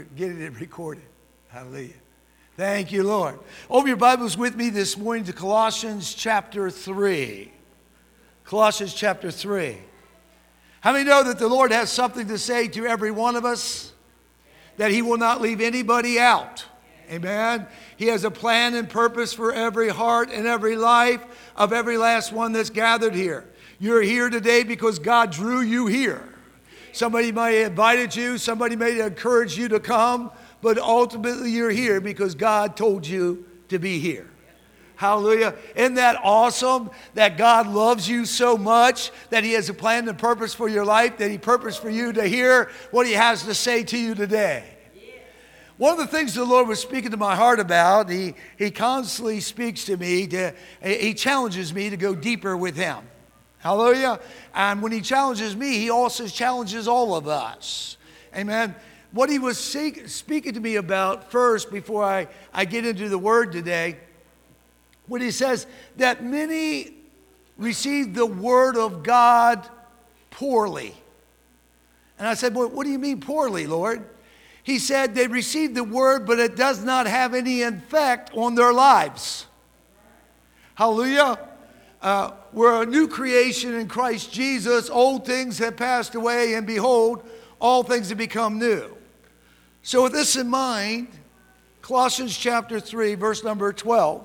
Getting it recorded. Hallelujah. Thank you, Lord. Open your Bibles with me this morning to Colossians chapter 3. Colossians chapter 3. How many know that the Lord has something to say to every one of us? That He will not leave anybody out. Amen. He has a plan and purpose for every heart and every life of every last one that's gathered here. You're here today because God drew you here. Somebody might have invited you, somebody may have encouraged you to come, but ultimately you're here because God told you to be here. Hallelujah. Isn't that awesome that God loves you so much that He has a plan and purpose for your life, that He purposed for you to hear what He has to say to you today? One of the things the Lord was speaking to my heart about, He constantly speaks to me, He challenges me to go deeper with Him. Hallelujah. And when He challenges me, He also challenges all of us. Amen. What He was speaking to me about first, before I get into the Word today, when He says that many received the Word of God poorly. And I said, well, what do you mean poorly, Lord? He said they received the Word, but it does not have any effect on their lives. Hallelujah. We're a new creation in Christ Jesus. Old things have passed away, and behold, all things have become new. So with this in mind, Colossians chapter 3, verse number 12,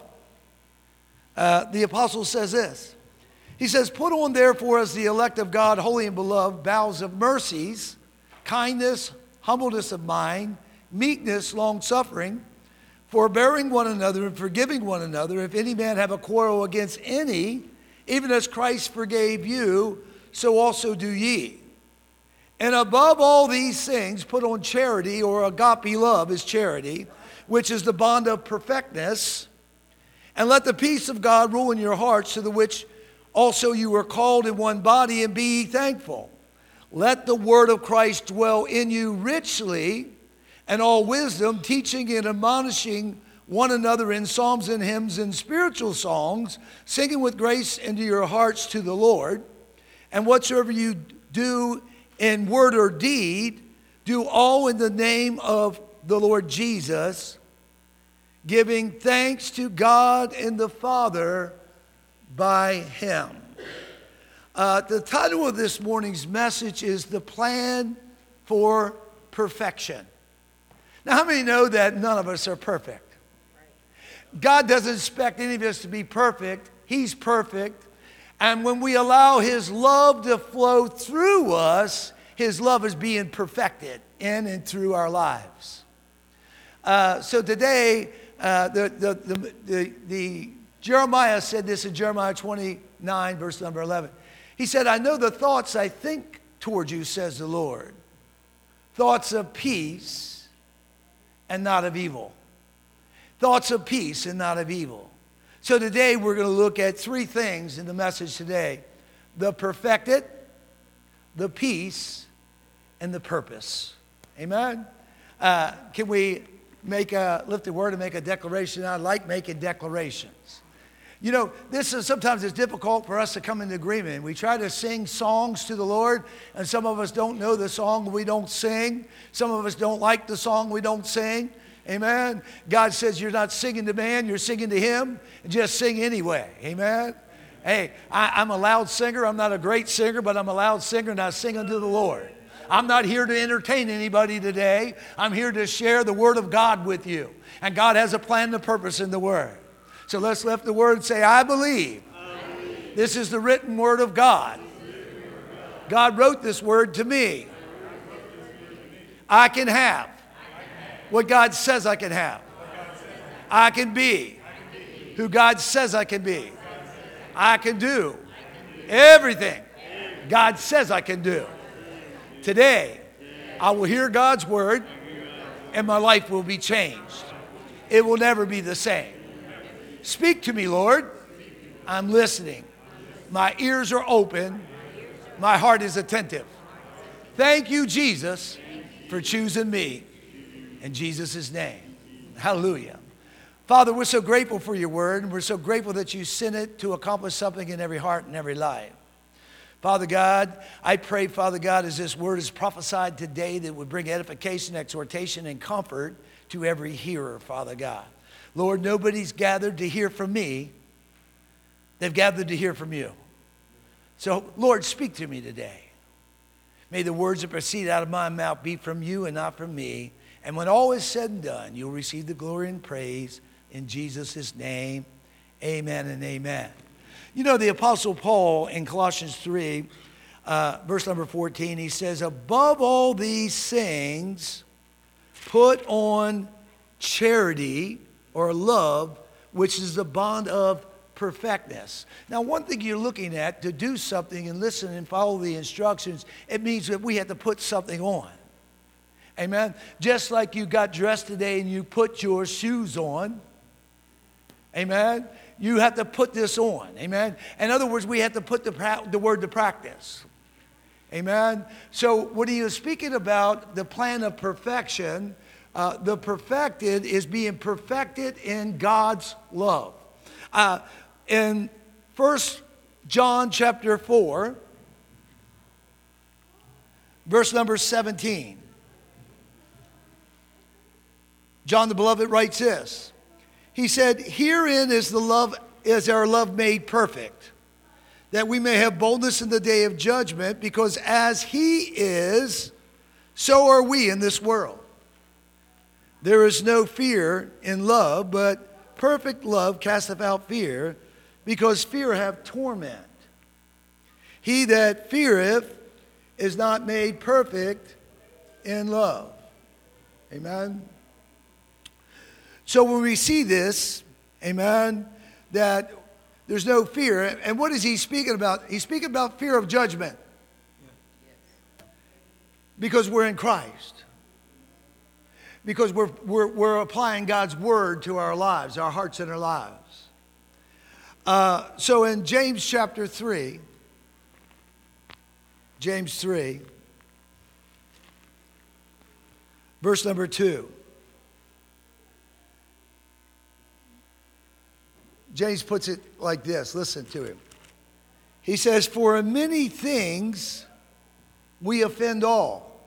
the apostle says this. He says, put on therefore as the elect of God, holy and beloved, bowels of mercies, kindness, humbleness of mind, meekness, long-suffering, forbearing one another and forgiving one another, if any man have a quarrel against any, even as Christ forgave you, so also do ye. And above all these things, put on charity, or agape love is charity, which is the bond of perfectness. And let the peace of God rule in your hearts, to the which also you were called in one body, and be ye thankful. Let the word of Christ dwell in you richly, and all wisdom, teaching and admonishing one another in psalms and hymns and spiritual songs, singing with grace into your hearts to the Lord. And whatsoever you do in word or deed, do all in the name of the Lord Jesus, giving thanks to God and the Father by Him. The title of this morning's message is The Plan for Perfection. Now, how many know that none of us are perfect? God doesn't expect any of us to be perfect. He's perfect. And when we allow His love to flow through us, His love is being perfected in and through our lives. So today, the Jeremiah said this in Jeremiah 29, verse number 11. He said, I know the thoughts I think toward you, says the Lord. Thoughts of peace and not of evil. Thoughts of peace and not of evil. So today we're going to look at three things in the message today. The perfected, the peace, and the purpose. Amen? Can we lift a word and make a declaration? I like making declarations. You know, sometimes it's difficult for us to come into agreement. We try to sing songs to the Lord, and some of us don't know the song, we don't sing. Some of us don't like the song, we don't sing. Amen. God says you're not singing to man, you're singing to Him. Just sing anyway. Amen. Hey, I'm a loud singer. I'm not a great singer, but I'm a loud singer, and I sing unto the Lord. I'm not here to entertain anybody today. I'm here to share the Word of God with you. And God has a plan and a purpose in the Word. So let's lift the Word and say, I believe. This is the written Word of God. God wrote this Word to me. I can have what God says I can have. I can be who God says I can be. I can do everything God says I can do. Today, I will hear God's Word and my life will be changed. It will never be the same. Speak to me, Lord. I'm listening. My ears are open. My heart is attentive. Thank you, Jesus, for choosing me. In Jesus' name. Hallelujah. Father, we're so grateful for your word, and we're so grateful that you sent it to accomplish something in every heart and every life. Father God, I pray, Father God, as this word is prophesied today, that it would bring edification, exhortation, and comfort to every hearer, Father God. Lord, nobody's gathered to hear from me. They've gathered to hear from you. So, Lord, speak to me today. May the words that proceed out of my mouth be from you and not from me. And when all is said and done, you'll receive the glory and praise in Jesus' name. Amen and amen. You know, the Apostle Paul in Colossians 3, verse number 14, he says, above all these things, put on charity or love, which is the bond of perfectness. Now, one thing you're looking at, to do something and listen and follow the instructions, it means that we have to put something on. Amen? Just like you got dressed today and you put your shoes on. Amen? You have to put this on. Amen? In other words, we have to put the word to practice. Amen? So what he is speaking about, the plan of perfection, the perfected is being perfected in God's love. In 1 John chapter 4, verse number 17, John the Beloved writes this. He said, herein is our love made perfect, that we may have boldness in the day of judgment, because as he is, so are we in this world. There is no fear in love, but perfect love casteth out fear, because fear hath torment. He that feareth is not made perfect in love. Amen. So when we see this, amen, that there's no fear, and what is he speaking about? He's speaking about fear of judgment. Because we're in Christ. Because we're applying God's word to our lives, our hearts and our lives. So in James chapter 3, James 3, verse number 2. James puts it like this. Listen to him. He says, for in many things we offend all.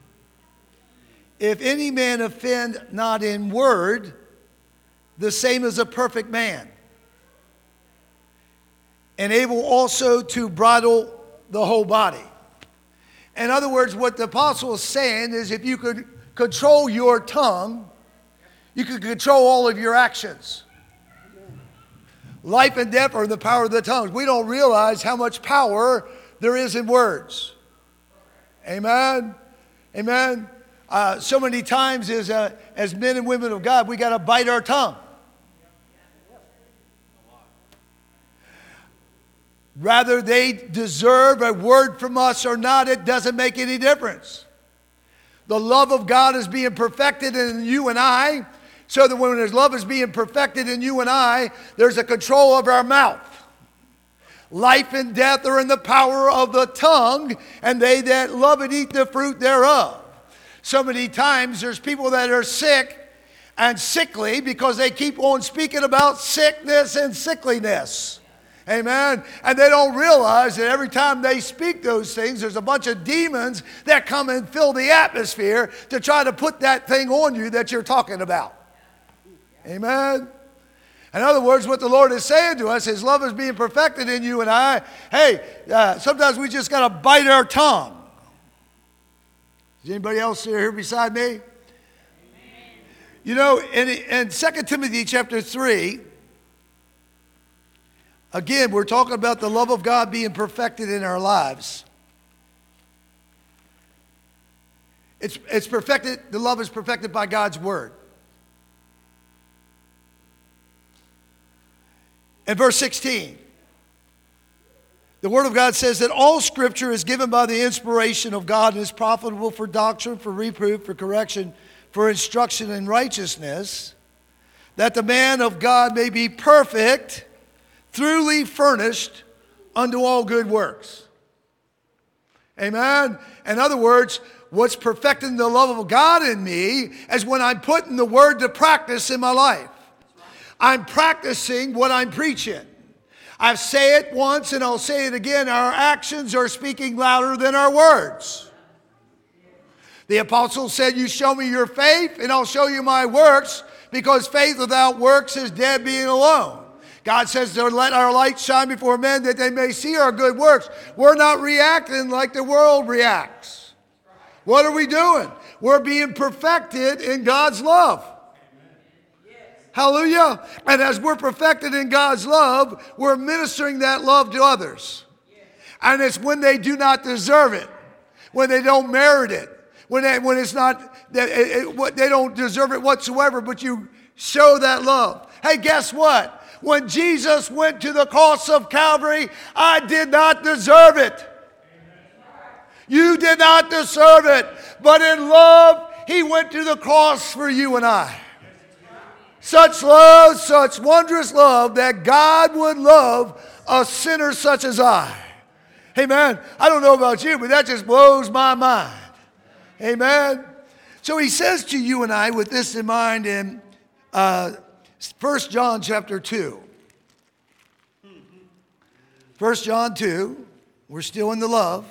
If any man offend not in word, the same as a perfect man, and able also to bridle the whole body. In other words, what the apostle is saying is, if you could control your tongue, you could control all of your actions. Life and death are in the power of the tongue. We don't realize how much power there is in words. Amen? Amen? So many times as men and women of God, we got to bite our tongue. Whether they deserve a word from us or not, it doesn't make any difference. The love of God is being perfected in you and I, so that when His love is being perfected in you and I, there's a control of our mouth. Life and death are in the power of the tongue, and they that love it eat the fruit thereof. So many times there's people that are sick and sickly because they keep on speaking about sickness and sickliness. Amen. And they don't realize that every time they speak those things, there's a bunch of demons that come and fill the atmosphere to try to put that thing on you that you're talking about. Amen. In other words, what the Lord is saying to us, His love is being perfected in you and I. Hey, sometimes we just got to bite our tongue. Is anybody else here beside me? Amen. You know, in 2 Timothy chapter 3, again, we're talking about the love of God being perfected in our lives. It's perfected, the love is perfected by God's word. In verse 16, the Word of God says that all Scripture is given by the inspiration of God and is profitable for doctrine, for reproof, for correction, for instruction in righteousness, that the man of God may be perfect, truly furnished unto all good works. Amen? In other words, what's perfecting the love of God in me is when I'm putting the Word to practice in my life. I'm practicing what I'm preaching. I say it once and I'll say it again. Our actions are speaking louder than our words. The apostle said, you show me your faith and I'll show you my works, because faith without works is dead being alone. God says to let our light shine before men that they may see our good works. We're not reacting like the world reacts. What are we doing? We're being perfected in God's love. Hallelujah. And as we're perfected in God's love, we're ministering that love to others. And it's when they do not deserve it, when they don't merit it, when it's not, they don't deserve it whatsoever, but you show that love. Hey, guess what? When Jesus went to the cross of Calvary, I did not deserve it. You did not deserve it. But in love, he went to the cross for you and I. Such love, such wondrous love, that God would love a sinner such as I. Amen. I don't know about you, but that just blows my mind. Amen. So he says to you and I, with this in mind, in 1 John chapter 2. 1 John 2. We're still in the love.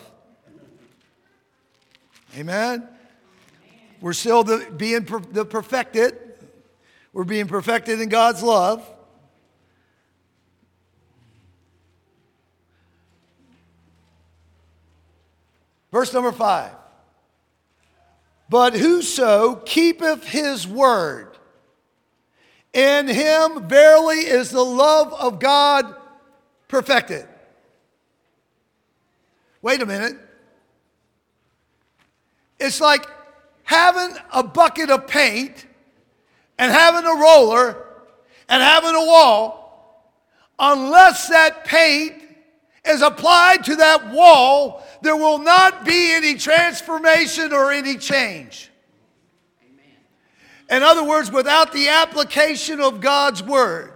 Amen. We're still being perfected. We're being perfected in God's love. Verse number 5. But whoso keepeth his word, in him verily is the love of God perfected. Wait a minute. It's like having a bucket of paint and having a roller and having a wall. Unless that paint is applied to that wall, there will not be any transformation or any change. In other words, without the application of God's word.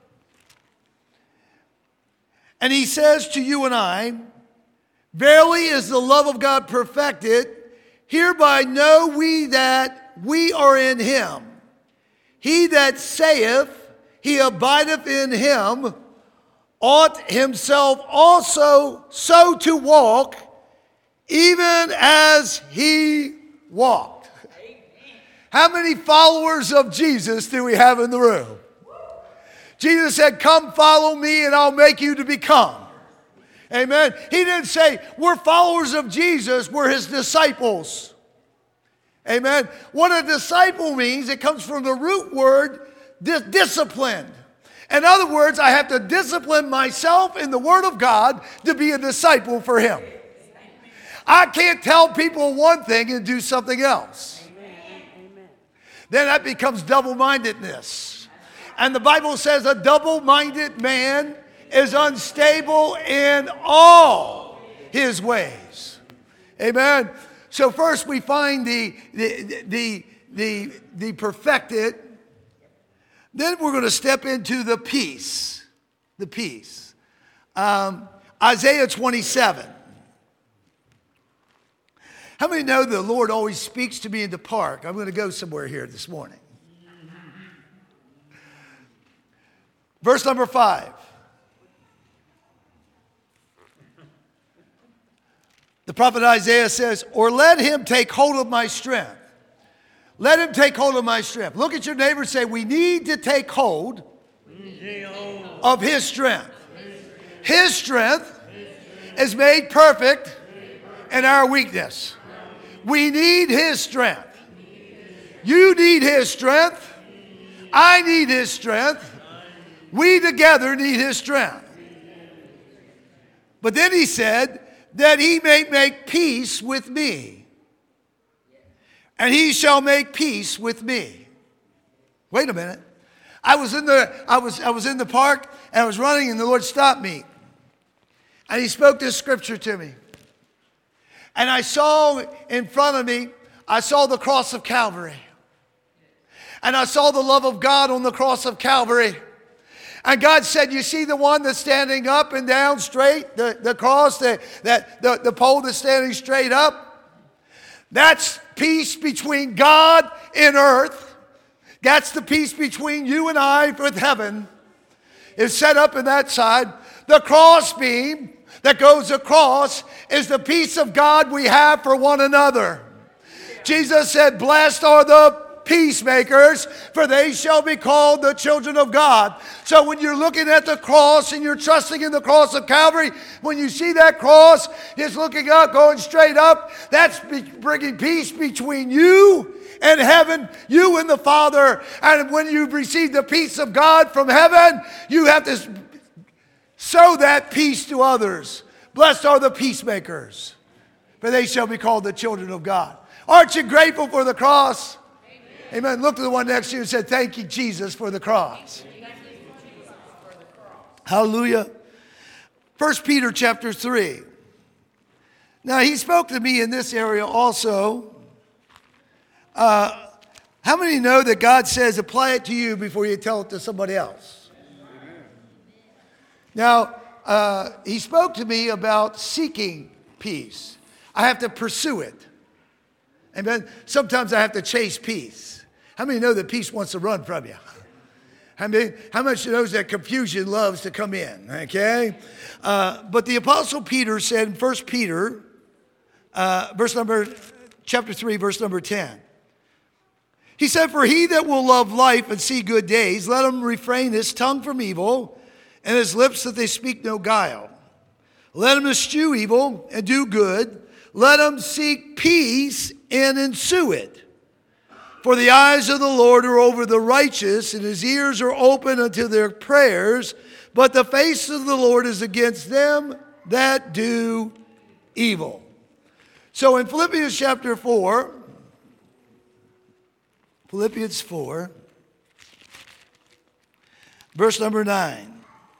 And he says to you and I, verily is the love of God perfected, hereby know we that we are in him. He that saith he abideth in him ought himself also so to walk, even as he walked. How many followers of Jesus do we have in the room? Jesus said, come follow me and I'll make you to become. Amen. He didn't say we're followers of Jesus, we're his disciples. Amen. What a disciple means, it comes from the root word disciplined. In other words, I have to discipline myself in the Word of God to be a disciple for him. I can't tell people one thing and do something else. Then that becomes double-mindedness. And the Bible says a double-minded man is unstable in all his ways. Amen. So first we find the perfected. Then we're going to step into the peace. The peace. Isaiah 27. How many know the Lord always speaks to me in the park? I'm going to go somewhere here this morning. Verse number 5. The prophet Isaiah says, or let him take hold of my strength. Let him take hold of my strength. Look at your neighbor and say, we need to take hold of his strength. His strength is made perfect in our weakness. We need his strength. You need his strength. I need his strength. We together need his strength. But then he said, that he may make peace with me. And he shall make peace with me. Wait a minute. I was in the park and I was running and the Lord stopped me. And he spoke this scripture to me. And I saw in front of me, I saw the cross of Calvary. And I saw the love of God on the cross of Calvary. And God said, you see the one that's standing up and down straight, the cross, the pole that's standing straight up? That's peace between God and earth. That's the peace between you and I with heaven. It's set up in that side. The cross beam that goes across is the peace of God we have for one another. Jesus said, blessed are the peacemakers, for they shall be called the children of God. So when you're looking at the cross and you're trusting in the cross of Calvary, when you see that cross, it's looking up, going straight up, that's bringing peace between you and heaven, you and the Father. And when you've received the peace of God from heaven, you have to sow that peace to others. Blessed are the peacemakers, for they shall be called the children of God. Aren't you grateful for the cross? Amen. Look to the one next to you and say, thank you, Jesus, for the cross. Hallelujah. 1 Peter chapter 3. Now, he spoke to me in this area also. How many know that God says apply it to you before you tell it to somebody else? Now, he spoke to me about seeking peace. I have to pursue it. Amen. Sometimes I have to chase peace. How many know that peace wants to run from you? How much knows that confusion loves to come in? Okay. But the Apostle Peter said in 1 Peter, chapter 3, verse number 10. He said, for he that will love life and see good days, let him refrain his tongue from evil and his lips that they speak no guile. Let him eschew evil and do good. Let him seek peace and ensue it. For the eyes of the Lord are over the righteous, and his ears are open unto their prayers. But the face of the Lord is against them that do evil. So in Philippians chapter 4, Philippians 4, verse number 9.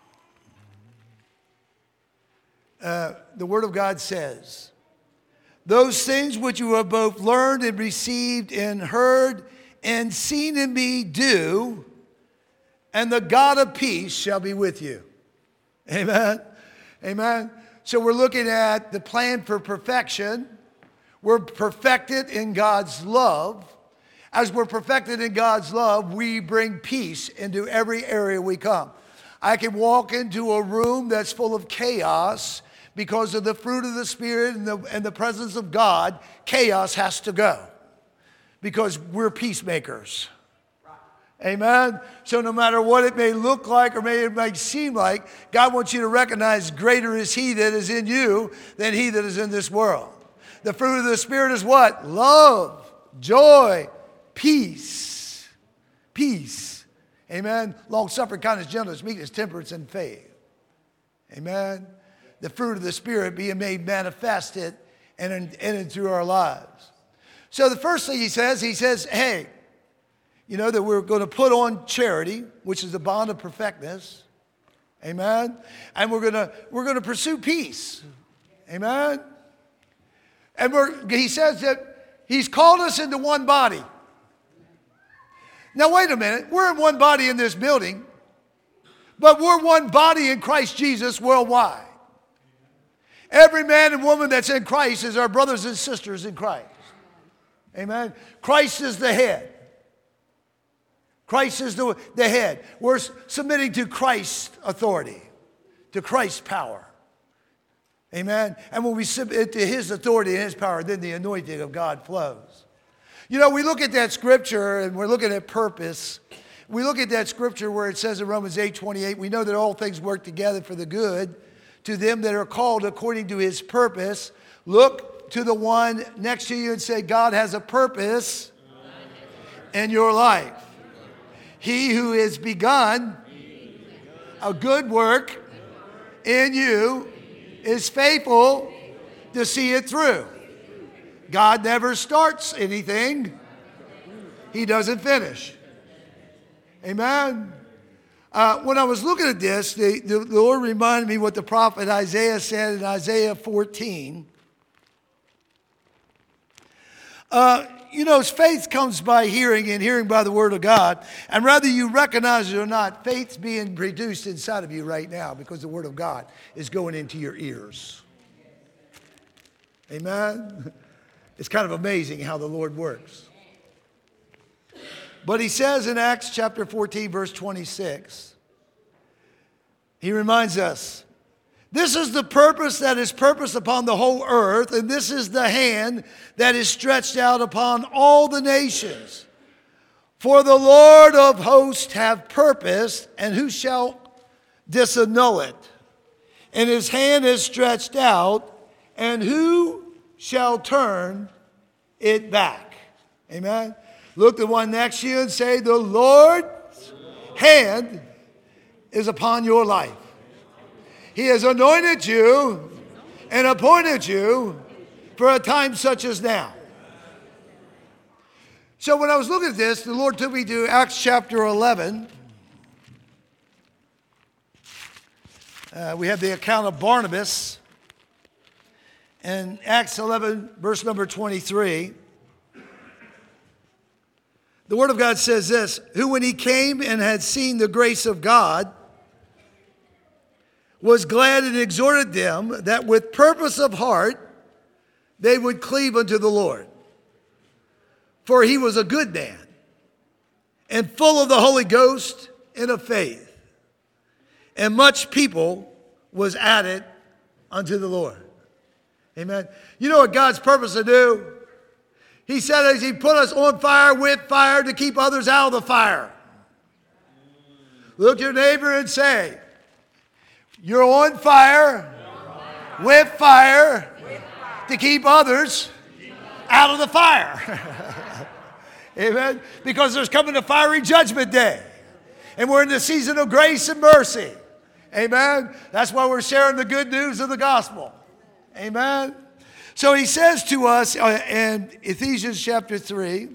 The Word of God says, those things which you have both learned and received and heard and seen in me do, and the God of peace shall be with you. Amen. Amen. So we're looking at the plan for perfection. We're perfected in God's love. As we're perfected in God's love, we bring peace into every area we come. I can walk into a room that's full of chaos. Because of the fruit of the Spirit and the presence of God, chaos has to go. Because we're peacemakers. Amen? So no matter what it may look like or it may seem like, God wants you to recognize greater is He that is in you than he that is in this world. The fruit of the Spirit is what? Love, joy, peace. Peace. Amen? Long-suffering, kindness, gentleness, meekness, temperance, and faith. Amen? The fruit of the Spirit being made manifested and through our lives. So the first thing he says, hey, you know that we're going to put on charity, which is the bond of perfectness. Amen. And we're going to pursue peace. Amen. And he says that he's called us into one body. Now wait a minute, we're in one body in this building, but we're one body in Christ Jesus worldwide. Every man and woman that's in Christ is our brothers and sisters in Christ. Amen. Christ is the head. Christ is the head. We're submitting to Christ's authority, to Christ's power. Amen. And when we submit to His authority and His power, then the anointing of God flows. You know, we look at that scripture and we're looking at purpose. We look at that scripture where it says in Romans 8:28, we know that all things work together for the good to them that are called according to His purpose. Look to the one next to you and say, God has a purpose in your life. He who has begun a good work in you is faithful to see it through. God never starts anything He doesn't finish. Amen. When I was looking at this, the Lord reminded me what the prophet Isaiah said in Isaiah 14. You know, faith comes by hearing and hearing by the word of God. And whether you recognize it or not, faith's being produced inside of you right now because the word of God is going into your ears. Amen. It's kind of amazing how the Lord works. But he says in Acts chapter 14, verse 26, he reminds us, This is the purpose that is purposed upon the whole earth, and this is the hand that is stretched out upon all the nations. For the Lord of hosts hath purposed, and who shall disannul it? And his hand is stretched out, and who shall turn it back? Amen. Look the one next to you and say, the Lord's hand is upon your life. He has anointed you and appointed you for a time such as now. So when I was looking at this, the Lord took me to Acts chapter 11. We have the account of Barnabas. And Acts 11, verse number 23. The Word of God says this, who when he came and had seen the grace of God, was glad and exhorted them that with purpose of heart they would cleave unto the Lord. For he was a good man, and full of the Holy Ghost and of faith. And much people was added unto the Lord. Amen. You know what God's purpose to do? He said as he put us on fire with fire to keep others out of the fire. Look at your neighbor and say, you're on fire with fire to keep others out of the fire. Amen. Because there's coming a fiery judgment day. And we're in the season of grace and mercy. Amen. That's why we're sharing the good news of the gospel. Amen. So he says to us in Ephesians chapter 3,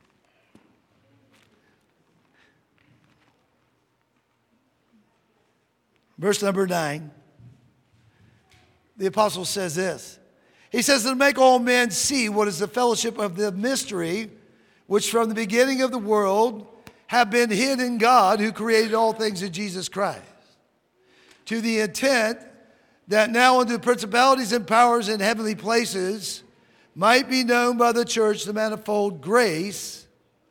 verse number 9, the apostle says this. He says, to make all men see what is the fellowship of the mystery, which from the beginning of the world have been hid in God, who created all things in Jesus Christ, to the intent that now unto the principalities and powers in heavenly places might be known by the church the manifold grace,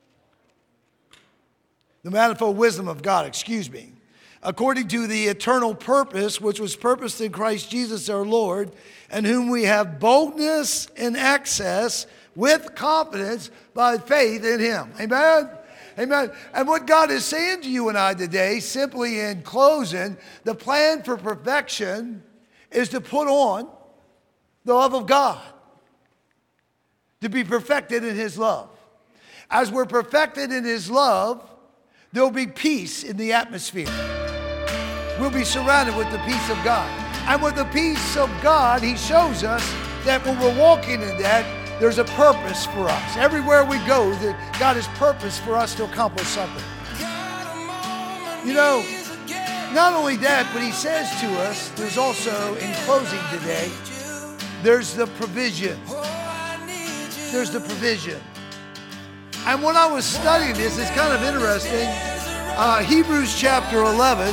the manifold wisdom of God, according to the eternal purpose which was purposed in Christ Jesus our Lord, and whom we have boldness and access with confidence by faith in him. Amen? Amen. And what God is saying to you and I today, simply in closing, the plan for perfection is to put on the love of God, to be perfected in his love. As we're perfected in his love, there'll be peace in the atmosphere. We'll be surrounded with the peace of God. And with the peace of God, he shows us that when we're walking in that, there's a purpose for us. Everywhere we go, that God has purpose for us to accomplish something. You know, not only that, but he says to us, there's also, in closing today, there's the provision. There's the provision. And when I was studying this, it's kind of interesting. Hebrews chapter 11,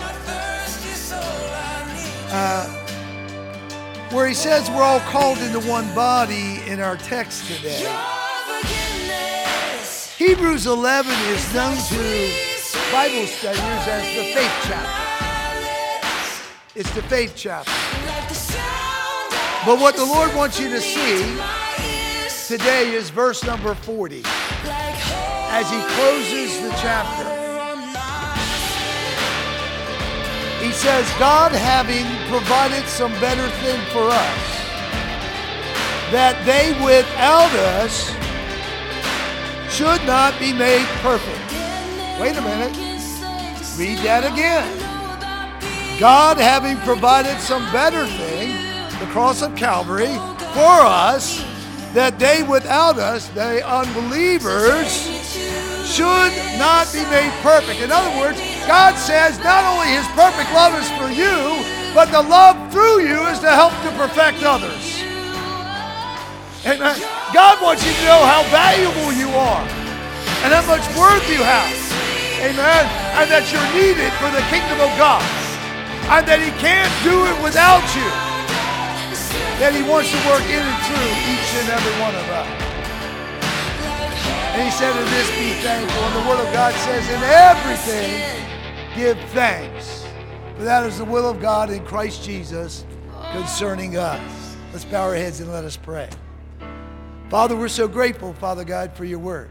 where he says we're all called into one body in our text today. Hebrews 11 is known to Bible studiers as the faith chapter. It's the faith chapter. But what the Lord wants you to see today is verse number 40 as he closes the chapter. He says, God having provided some better thing for us, that they without us should not be made perfect. Wait a minute. Read that again. God having provided some better thing, the cross of Calvary, for us, that they without us, the unbelievers, should not be made perfect. In other words, God says not only his perfect love is for you, but the love through you is to help to perfect others. Amen. God wants you to know how valuable you are and how much worth you have. Amen. And that you're needed for the kingdom of God. And that he can't do it without you. That he wants to work in and through each and every one of us. And he said, in this be thankful. And the word of God says, in everything give thanks. For that is the will of God in Christ Jesus concerning us. Let's bow our heads and let us pray. Father, we're so grateful, Father God, for your word.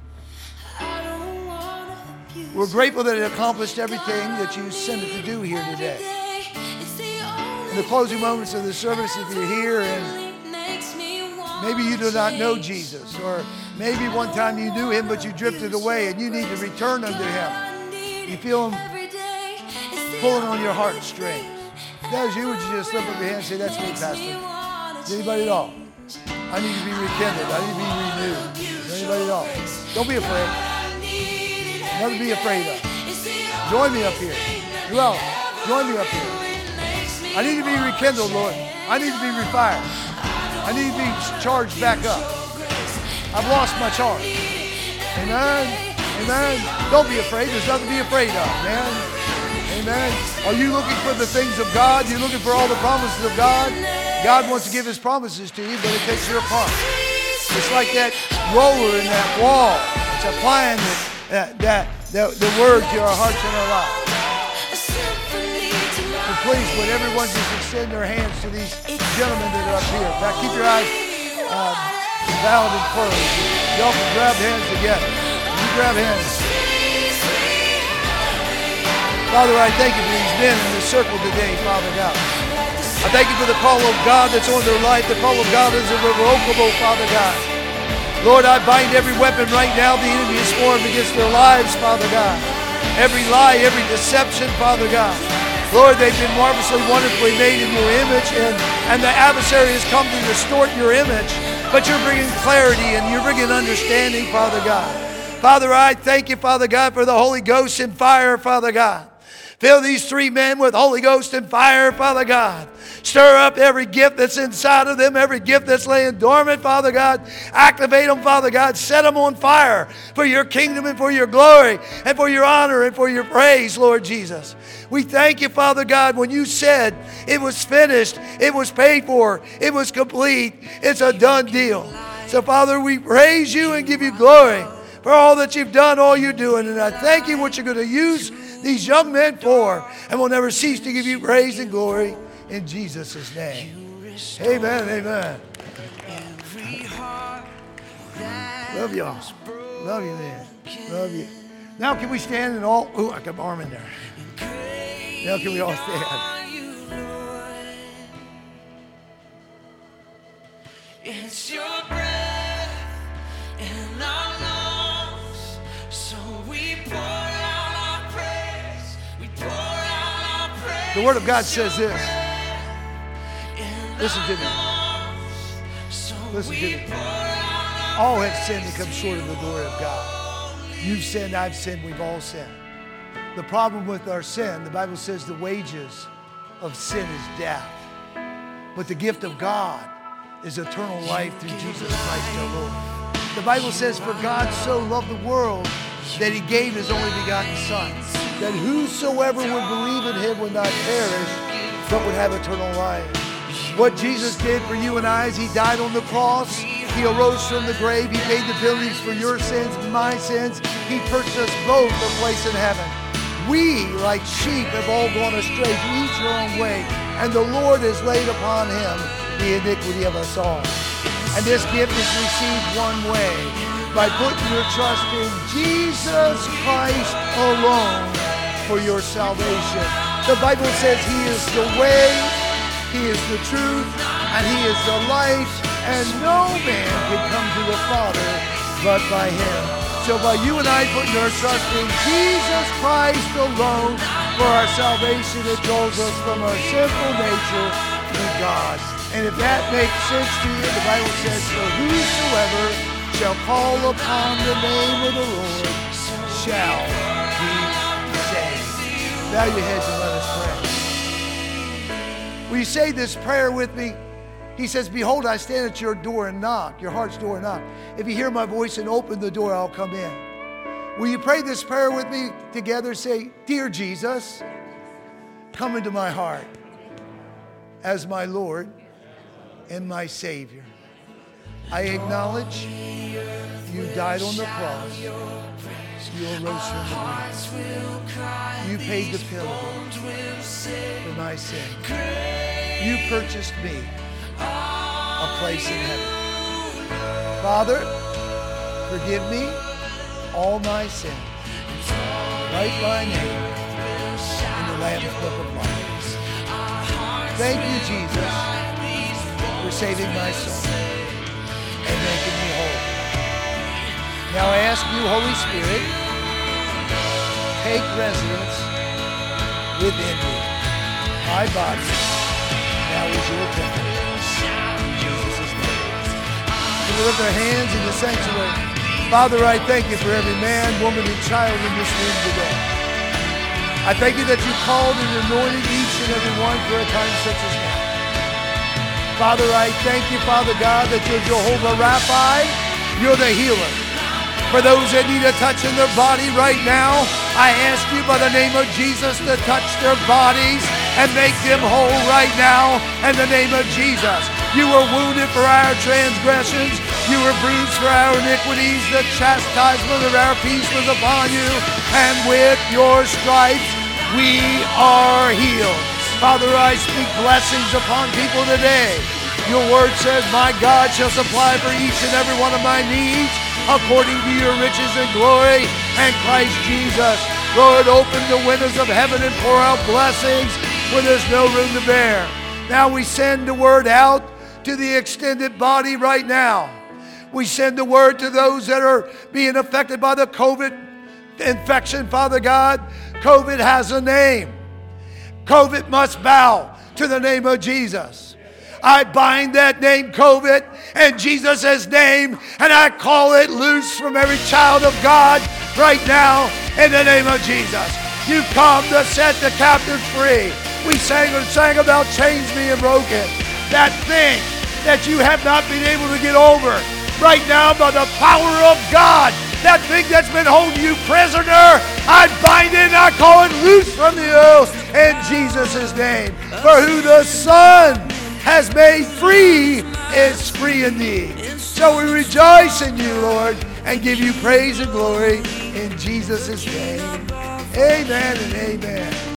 We're grateful that it accomplished everything that you sent it to do here today. In the closing moments of the service, if you're here and maybe you do not know Jesus, or maybe one time you knew him but you drifted away and you need to return unto him. You feel him pulling on your heartstrings. If that is you, would you just slip up your hand and say, that's me, Pastor? Is anybody at all? I need to be rekindled. I need to be renewed. Is anybody at all? Don't be afraid. Never be afraid of. Join me up here. Who else? Join me up here. I need to be rekindled, Lord. I need to be refired. I need to be charged back up. I've lost my charge. Amen. Amen. Don't be afraid. There's nothing to be afraid of, man. Amen. Are you looking for the things of God? You're looking for all the promises of God? God wants to give his promises to you, but it takes your part. It's like that roller in that wall. It's applying the word to our hearts and our lives. So please, would everyone just extend their hands to these gentlemen that are up here. Now keep your eyes bowed and closed. Y'all can grab hands together. You grab hands. Father, I thank you for these men in this circle today, Father God. I thank you for the call of God that's on their life. The call of God is irrevocable, Father God. Lord, I bind every weapon right now the enemy is formed against their lives, Father God. Every lie, every deception, Father God. Lord, they've been marvelously, wonderfully made in your image, and the adversary has come to distort your image. But you're bringing clarity and you're bringing understanding, Father God. Father, I thank you, Father God, for the Holy Ghost and fire, Father God. Fill these three men with Holy Ghost and fire, Father God. Stir up every gift that's inside of them, every gift that's laying dormant, Father God. Activate them, Father God. Set them on fire for your kingdom and for your glory and for your honor and for your praise, Lord Jesus. We thank you, Father God, when you said it was finished, it was paid for, it was complete, it's a done deal. So, Father, we praise you and give you glory for all that you've done, all you're doing. And I thank you what you're going to use these young men for, and we'll never cease to give you praise and glory in Jesus' name. Amen, amen. Love y'all. Love you, man. Love you. Now can we stand and all, ooh, I got my arm in there. Now can we all stand? It's your breath in our lungs, so we pour out our praise. We pour out our praise. The Word of God says this. Listen to me. Listen to me. All have sinned and come short of the glory of God. You've sinned, I've sinned, we've all sinned. The problem with our sin, the Bible says the wages of sin is death. But the gift of God is eternal life through Jesus Christ our Lord. The Bible says, for God so loved the world that he gave his only begotten Son, that whosoever would believe in him would not perish, but would have eternal life. What Jesus did for you and I is he died on the cross. He arose from the grave. He paid the penalties for your sins and my sins. He purchased us both a place in heaven. We, like sheep, have all gone astray to each our own way, and the Lord has laid upon him the iniquity of us all. And this gift is received one way, by putting your trust in Jesus Christ alone for your salvation. The Bible says he is the way, he is the truth, and he is the life, and no man can come to the Father but by him. So by you and I putting our trust in Jesus Christ alone for our salvation, it draws us from our sinful nature to God. And if that makes sense to you, the Bible says, for whosoever shall call upon the name of the Lord shall be saved. Bow your heads and let us pray. Will you say this prayer with me? He says, behold, I stand at your door and knock, your heart's door and knock. If you hear my voice and open the door, I'll come in. Will you pray this prayer with me together? Say, dear Jesus, come into my heart as my Lord and my Savior. I acknowledge you died on the cross You arose from the grave. You paid the penalty for my sin. You purchased me a place in heaven. Father, forgive me all my sins. Write my name in the Lamb's Book of Life. Thank you, Jesus, for saving my soul and making me whole. Now I ask you, Holy Spirit, take residence within me. My body now is your temple. In Jesus' name. We lift our hands in the sanctuary. Father, I thank you for every man, woman, and child in this room today. I thank you that you called and anointed each and every one for a time such as now. Father, I thank you, Father God, that you're Jehovah Rapha. You're the healer. For those that need a touch in their body right now, I ask you by the name of Jesus to touch their bodies and make them whole right now in the name of Jesus. You were wounded for our transgressions. You were bruised for our iniquities. The chastisement of our peace was upon you. And with your stripes, we are healed. Father, I speak blessings upon people today. Your word says, my God shall supply for each and every one of my needs according to your riches and glory and Christ Jesus. Lord, open the windows of heaven and pour out blessings where there's no room to bear. Now we send the word out to the extended body right now. We send the word to those that are being affected by the COVID infection, Father God. COVID has a name. COVID must bow to the name of Jesus. I bind that name, COVID, in Jesus' name, and I call it loose from every child of God right now in the name of Jesus. You come to set the captives free. We sang about chains being broken. That thing that you have not been able to get over right now by the power of God. That thing that's been holding you prisoner, I bind it and I call it loose from the earth in Jesus' name. For who the Son has made free is free indeed. So we rejoice in you, Lord, and give you praise and glory in Jesus' name. Amen and amen.